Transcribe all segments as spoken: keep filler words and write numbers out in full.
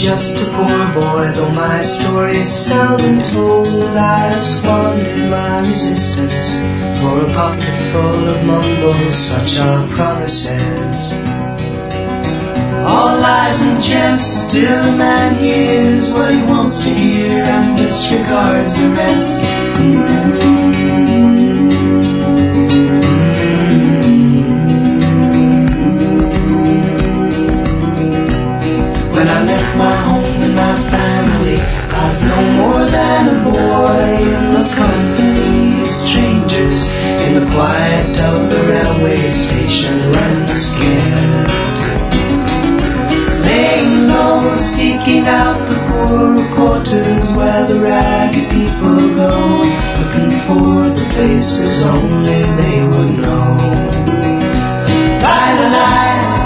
just a poor boy, though my story is seldom told. I squandered my resistance for a pocket full of mumbles, such are promises. All lies and jest, still a man hears what he wants to hear and disregards the rest. When I left my home and my family, I was no more than a boy in the company of strangers, in the quiet of the railway station, running scared. Laying low, seeking out the poor quarters where the ragged people go, looking for the places only they would know. La-la-la,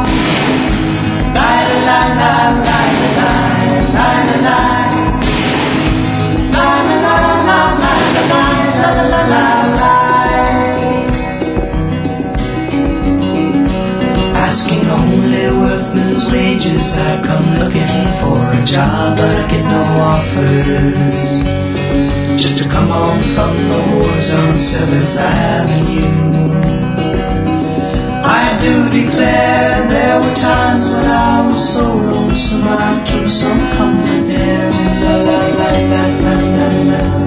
la-la-la-la. Asking only workmen's wages, I come looking for a job, but I get no offers. Just to come on from the wars on seventh Avenue. I do declare there were times when I was so lonesome I took some comfort there. La la la la la la la.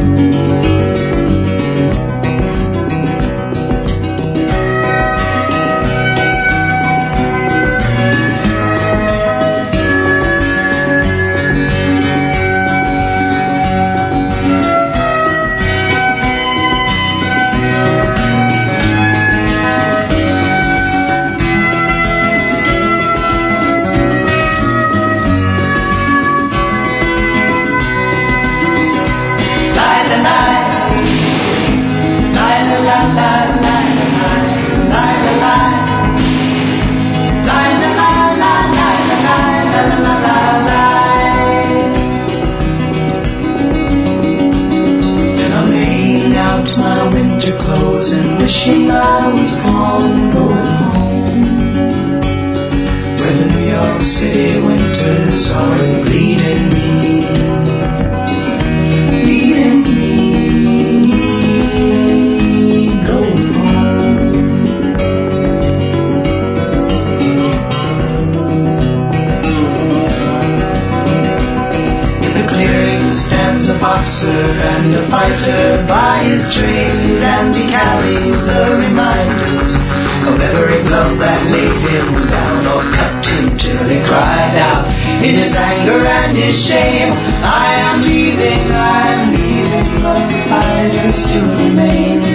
And wishing I was gone, going home, where the New York City winters are bleeding me, bleeding me, going home. In the clearing stands a boxer and a fighter by his trade, and he carries the reminders of every blow that laid him down or cut him till he cried out in his anger and his shame, I am leaving, I am leaving, but the fighters still remain.